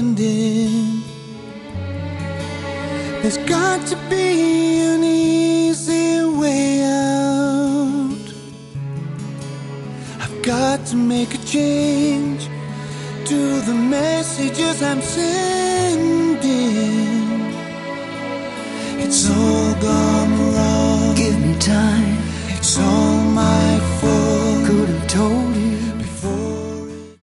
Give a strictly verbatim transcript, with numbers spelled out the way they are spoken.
ending. There's got to be an easy way out. I've got to make a change to the messages I'm sending. It's all gone